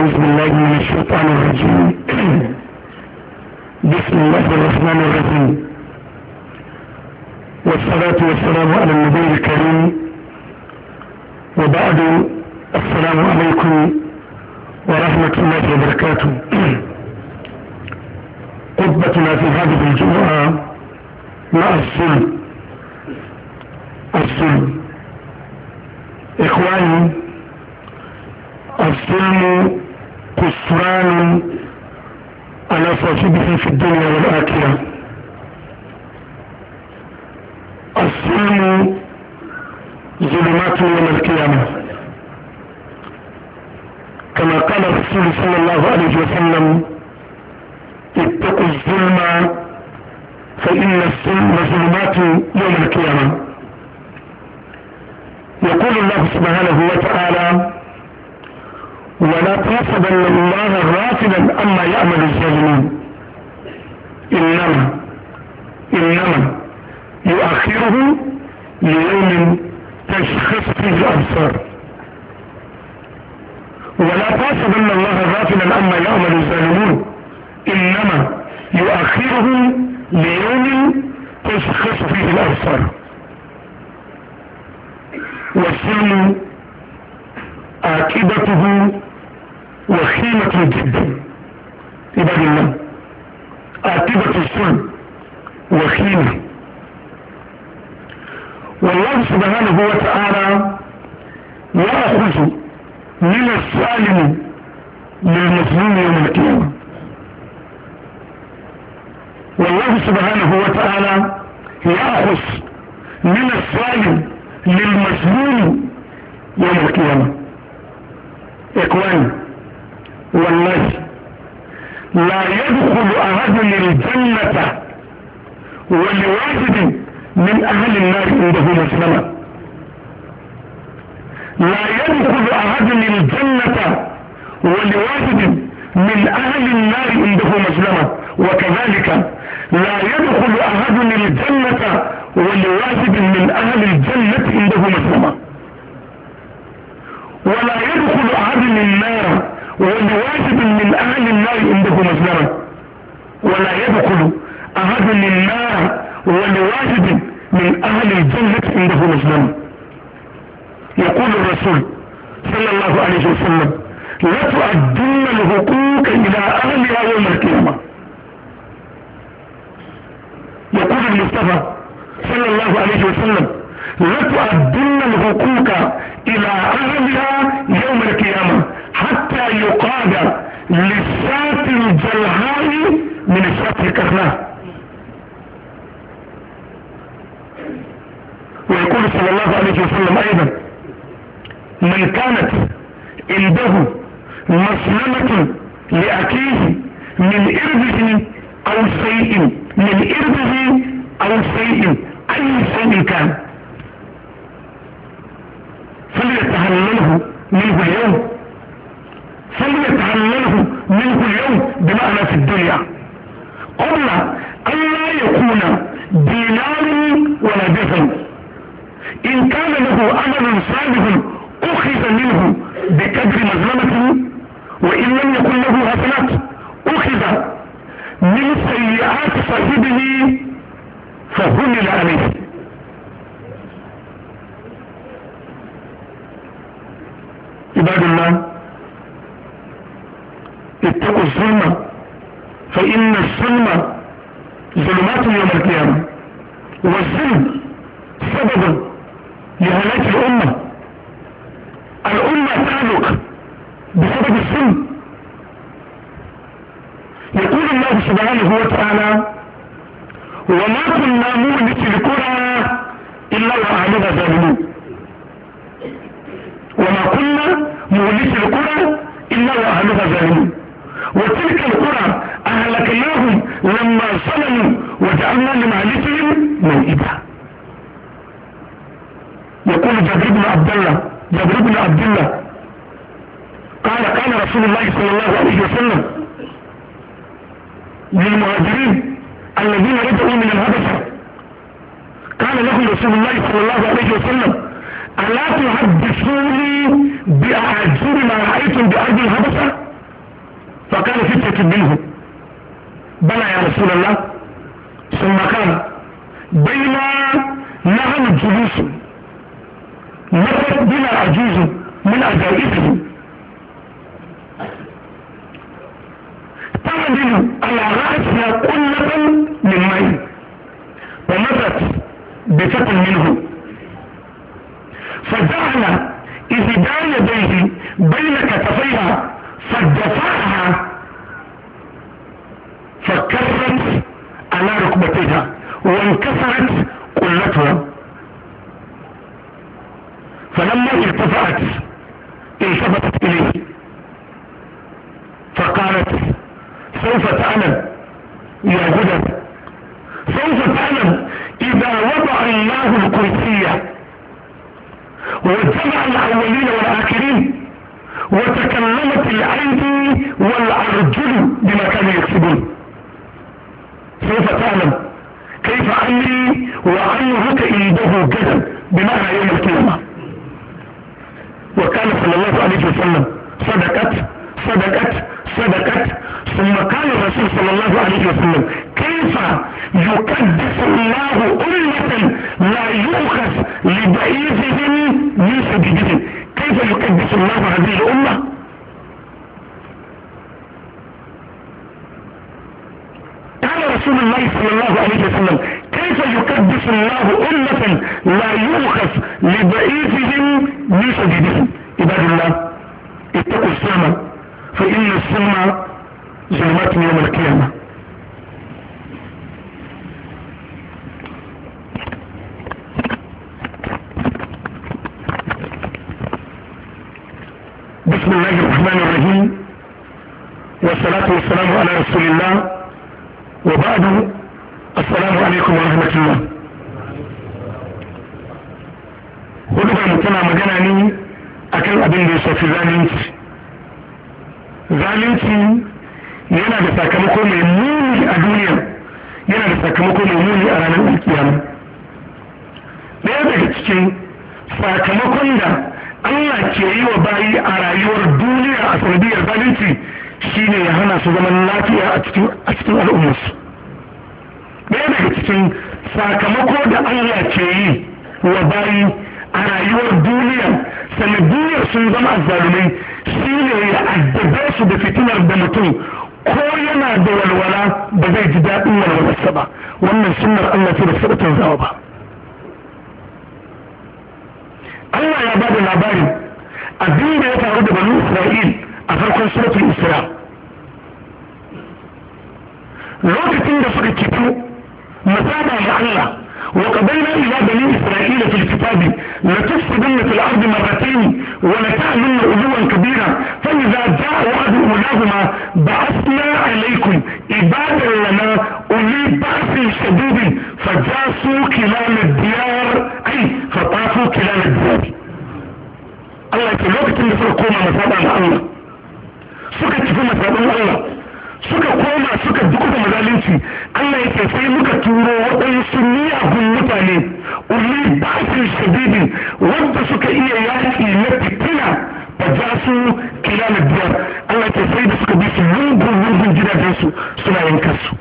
أعوذ بالله من الشيطان الرجيم. بسم الله الرحمن الرحيم، والصلاة والسلام على النبي الكريم، وبعد. السلام عليكم ورحمة الله وبركاته. خطبتنا في هذه الجمعة مع الظلم. إخواني، الظلم خسران على صاحبه في الدنيا والآخرة. الظلم ظلمات يوم القيامة، كما قال الرسول صلى الله عليه وسلم: اتقوا الظلم فإن الظلم ظلمات يوم القيامة. يقول الله سبحانه وتعالى: ولا تحسبن الله غافلا عما يعمل الظالمون، إنما يؤخره ليوم تشخص فيه الأبصار. ولا تحسبن الله غافلا عما يعمل الظالمون، إنما يؤخره ليوم تشخص فيه الأبصار. والظلم عاقبته وخيمة جدا. عباد الله، عاقبة الظلم وخيمة. والله سبحانه وتعالى يأخذ من الظالم للمظلوم يوم القيامة. والله سبحانه وتعالى يأخذ من الظالم للمظلوم يوم القيامة. إخواني، والله لا يدخل أحد الجنة ولواحد من أهل النار عنده مسلمة. لا يدخل أحد الجنة ولواحد من أهل النار عنده مسلمة، وكذلك لا يدخل أحد الجنة ولواحد من أهل الجنة عنده مسلمة. ولا يدخل أحد النار ولواحد من أهل النار عنده مسلمة. ولا يدخل أحد النار ولواحد من أهل الجنة عنده مسلمة. يقول الرسول صلى الله عليه وسلم: لتؤدن الحقوق إلى أهلها يوم القيامة. يقول المصطفى صلى الله عليه وسلم: لتؤدن الحقوق إلى أهلها يوم القيامة حتى يقاد للشاة الجلهاء من الشاة الكرناء. ويقول صلى الله عليه وسلم أيضا: من كانت عنده مسلمة لأخيه من إربه أو شيء أي شيء كان فليتحلله منه اليوم بمعنى في الدنيا، قبل أن لا يكون دينار ولا درهم. إن كان له عمل صالح أخذ منه بقدر مظلمته، وإن لم يكن له حسنات أخذ من سيئات صاحبه فهمل عليه. عباد الله، اتقوا الظلم فإن الظلم ظلمات يوم القيامة. والظلم سبب لهلاك الأمة تهلك بسبب الظلم. يقول الله سبحانه وتعالى: وما كنا مهلك القرى إلا وأهلها ظالمون. وما كنا مهلك القرى إلا وأهلها ظالمون، وتلك القرى أهلكناهم لما ظلموا وجعلنا لمهلكهم موئدا. يقول جابر بن عبد الله قال رسول الله صلى الله عليه وسلم للمهاجرين الذين رجعوا من الهبشة، قال لهم رسول الله صلى الله عليه وسلم: ألا تحدثوني بأعجب ما رأيتم بأرض الهبشة؟ فائدة منه. بلى يا رسول الله. ثم قال بينا نحن جلوس مرت بنا عجوز من عجائبه تعمل على رأسها قلة من ماء ومرت بفتل منه فجعل إحدى يديه بين كتفيها فدفعها فكرت على ركبتها وانكسرت قلتها. فلما ارتفعت التفتت إليه فقالت سوف تعلم يا هدى سوف تعلم إذا وضع الله الكرسي وجمع الأولين والآخرين وتكلمت الأيدي والأرجل بما كانوا يكسبون. سوف تعلم كيف أمري وأمرك عنده جدا بمعنى يوم القيامة. وكان صلى الله عليه وسلم صدقت صدقت صدقت. ثم قال الرسول صلى الله عليه وسلم كيف يقدس الله أمة لا يؤخذ لضعيفهم من سبيلهم. كيف يقدس الله هذه الأمة؟ قال رسول الله صلى الله عليه وسلم كيف يقدس الله أمة لا يؤخذ لضعيفهم من سبيلهم. عباد الله اتقوا السلم فإن السلم ظلمات يوم القيامة. بسم الله الرحمن الرحيم والصلاة والسلام على رسول الله وبعد. السلام عليكم ورحمة الله. hudubar mu tana magana ne akan abin da ya shafi zalunci. Zalunci yana da sakamako mai muni a duniya, yana da sakamako mai muni a ranar alkiyama. Ɗaya daga cikin sakamakon da Allah ke yi wa bayi a rayuwar duniya a sanadiyar zalunci shine ya hana su zaman lafiya a cikin al'ummarsu. Ɗaya daga cikin sakamako da Allah ke yi wa bayi a rayuwar duniya sanadiyar sun zama azzalumai shine ya addabe su da fitinar da mutum ko yana da walwala ba zai ji daɗin walwalarsa ba. Wannan sunnar Allah ce da sada canzawa ba. Allah ya ba da labari abin da ya faru da banu Isra'il a farkon suratul Isra. Lokacin da suka kifu masaba ma Allah وقضينا إلى بني إسرائيل في الكتاب لتفسدن في الأرض مرتين ولتعلن علوا كبيرا فإذا جاء وعد أولاهما بعثنا عليكم عبادا لنا أولي بأس شديد فجاسوا كلام الديار أي فطافوا كلام الديار. الله يتلوك تنفر كوما مسابع الله سكت في مسابع الله suka koma suka duka mazalinci. Allah ya ce sai muka turo waɗansu miyagun mutane uli basin shadidin wanda suka iya yaƙi na fitina ba za su kila na biyar. Allah ya ce sai da suka bi su lungun gidajensu suna yanka su.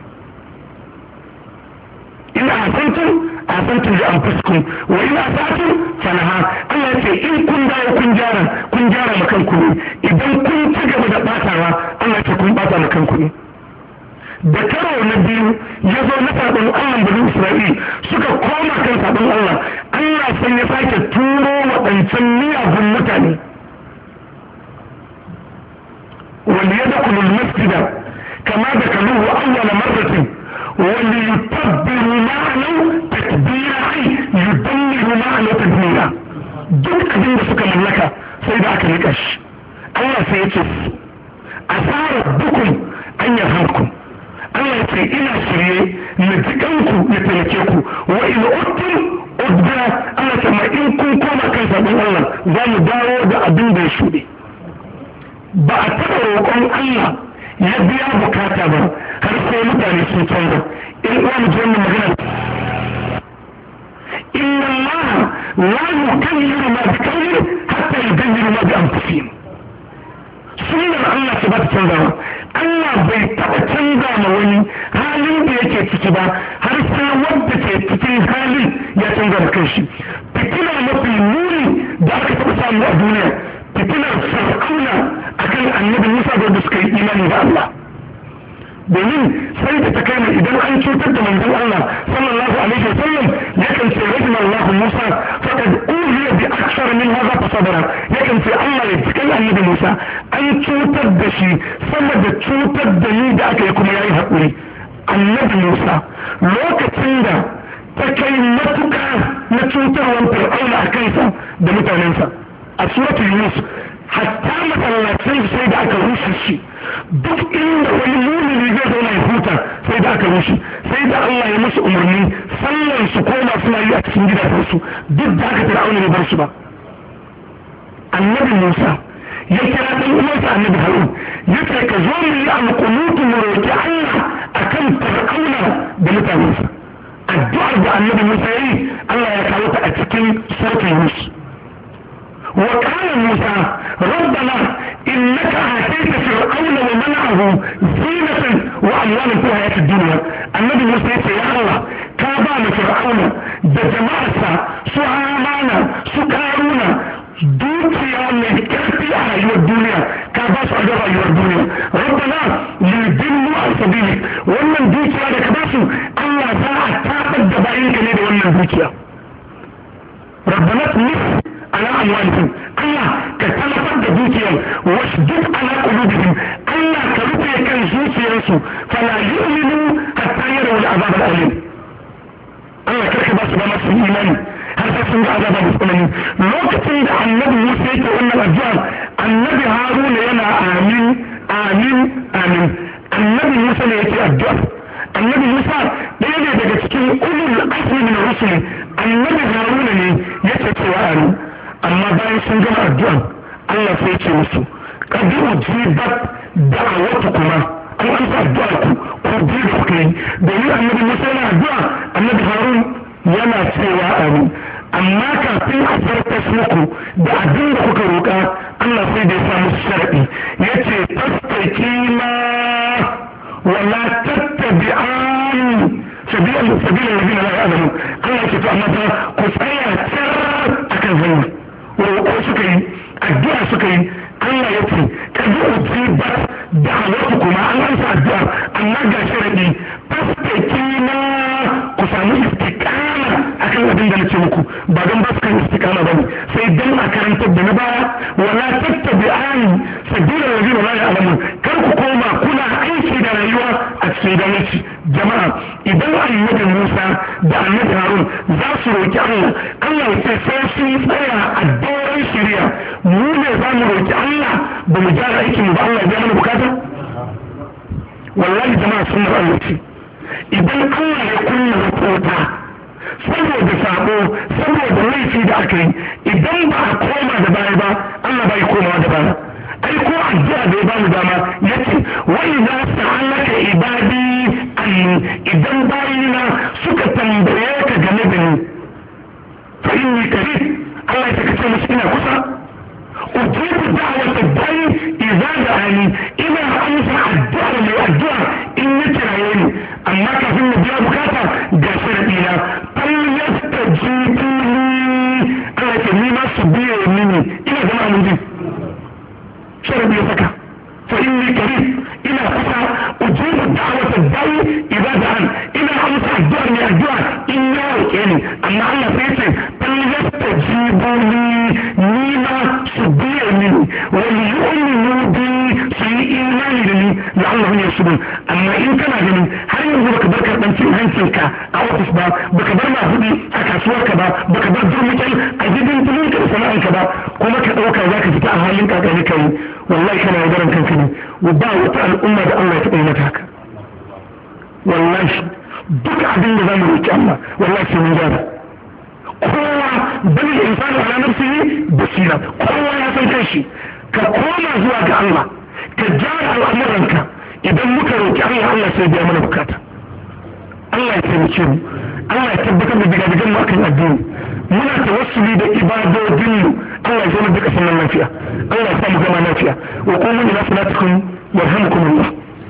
in ahsantum li anfusikum wa in asatum falaha. Allah ya ce in kun dawo kun gyara ma kanku ne. Idan kun ci gaba da batawa Allah ya ce kun bata ma kanku ne. Da karo na biyu ya zo na sabon Allah bani Isra'il suka koma kan sabon Allah. Allah sai ya sake turo waɗancan miyagun mutane وليدخلوا المسجد كما دخلوه أول مرة وليتبروا معه تكبيرا يدمروا معه تدميرا. duk abin da suka mallaka sai da aka rika shi. Allah sai ya ce asarar dukun an yarhamkum. Allah ya ce ina shirye na jikanku ya taimake ku wa in uttum udda. Allah ta ma in kun koma kan sabon Allah za mu dawo da abin da ya shuɗe. Ba a taɓa roƙon Allah ya biya bukata ba har sai mutane sun canza. in uwa mu ji wannan magana. inna Allah la yughayyiru ma bi qawmin hatta yughayyiru ma bi anfusihim. sunnar Allah ce ba ta canzawa. Allah bai taɓa canza ma wani halin da yake ciki ba har sai wanda ke cikin halin ya canza da kanshi. Fitina mafi muni da aka taɓa samu a duniya fitinar fir'auna akan annabi Musa da suka yi imani da Allah. domin sai da ta kai mai idan an cutar da manzon Allah sallallahu alaihi wasallam yakan ce rahim Allah Musa faqad uhiya bi akthar min hadha fasabara, yakan ce Allah ya cikin annabi Musa an cutar da shi sama da cutar da ni da aka yi kuma yayi hakuri. Annabi Musa lokacin da ta kai matuƙa na cutarwar fir'auna a kansa da mutanensa a suratul Yunus hatta masallacin sai da aka rushe shi, duk inda wani mumini zai zauna ya huta sai da aka rushe, sai da Allah ya musu umarni sallar su koma suna yi a cikin gidajensu, duk da aka fir'auna ne bar su ba. Annabi Musa ya kira ɗan uwansa annabi Harun ya ce ka zo mu yi alƙunutu mu roƙi Allah akan fir'auna da mutanensa. Addu'ar da annabi Musa ya yi Allah ya kawo ta a cikin suratul Yunus. وقال موسى ربنا إنك آتيت فرعون ومنعه زينة وأموالا في الحياة الدنيا. النبي موسى يقول يا الله كابان فرعون بجماعة سهامان سكارون دوتيا من كافي على الدنيا كاباس أجر على الدنيا. ربنا ليضلوا عن سبيلك ومن دوتيا لكباسو الله ذا أتابد دبائن كنيد ومن دوتيا. ربنا تنف على أموالهم الله كتلفت دوتيهم واشدد على قلوبهم الله كرفع كان زوتيهم فلا يؤمنوا حتى يروا العذاب الأليم. الله كرفع بس بمس الإيمان هل تسمع عذاب الأليم. لوكتين عن النبي موسى يقول الأرجال النبي هارون ينا آمين آمين آمين. النبي موسى يأتي أرجال النبي موسى يجي بجسكين أولو الأصل من الرسل. النبي هارون يأتي وآمين. amma bayan sun gama addu'an Allah sai ce musu kadi ujibat da'awatu kuma an amsa addu'a ku biyu da kuka yi domin annabi Musa yana addu'a annabi Harun yana cewa amin, amma kafin a farkas muku da abin da kuka roƙa Allah sai da ya samu sharadi yace fastaqima wala tattabi'an sabila alladhina la ya'lamun. Allah ya ce to amma ku tsaya tsar akan hanya roƙo suka yi addu'a suka yi Allah ya ce ka ji ujiba da wasu kuma an amsa addu'a amma ga sharadi fastakina ku samu istiqama akan abin da nace muku ba don ba su kan istiqama ba ne sai dan a karantar da na baya wala tattabi'ani sabila alladhina la ya'lamun. kar ku koma kuna aiki da rayuwa a cikin gwamnati. Jama'a idan annabi Musa da annabi Harun za su roki Allah Allah ya ce sai sun tsaya a doron shari'a mu ne za mu roki Allah ba mu gyara aikin ba Allah ya biya mana bukata. Wallahi jama'a sunnar Allah ce idan Allah ya kunna wuta saboda sabo saboda laifi da aka yi idan ba a koma da baya ba Allah bai komawa da baya. ai ko addu'a da ya bamu dama yace wa idza sa'alaka ibadi anni idan bayina suka tambaye ka game da ni fa inni qarib Allah ya kace musu ina kusa ujibu da'wat ad-da'i idza da'ani ina amsa addu'a mai addu'a in ya kiraye ni amma kafin mu biya bukata ga sharadi na fal yastajibu Allah ya ce ni ma su biye mini ina zama mun ji sharadi ya saka fa inni qarib ina kusa ujibu da'wat ad-da'i idza da'an ina amsa addu'a mai addu'a in ya roke ni amma Allah sai ce fal yastajibu ni ma su biye mini wa yu'minu bi su yi imani da ni la'allahum yashkurun. amma in kana ganin har yanzu baka bar karɓar cin hancinka a ofis ba baka bar mahudi a kasuwarka ba baka bar durmukel a gidan tuninka da sana'arka ba kuma ka ɗauka za ka fita a halin kakani kai wallahi kana yaudaran kanka ne ba wata al'umma da Allah ya taɓa yi mata haka. wallahi duk abin da za mu roƙi Allah wallahi sai mun gyara. kowa bal insanu ala nafsihi basira, kowa ya san kanshi. ka koma zuwa ga Allah ka gyara al'amuranka idan muka roƙi Allah Allah sai biya mana bukata. Allah ya taimake mu, Allah ya tabbatar da digadigan mu akan addini. muna tawassuli da ibadodin mu Allah ya zama duka sanan lafiya, Allah ya samu gama lafiya. wa qulu ila salatikum yarhamukum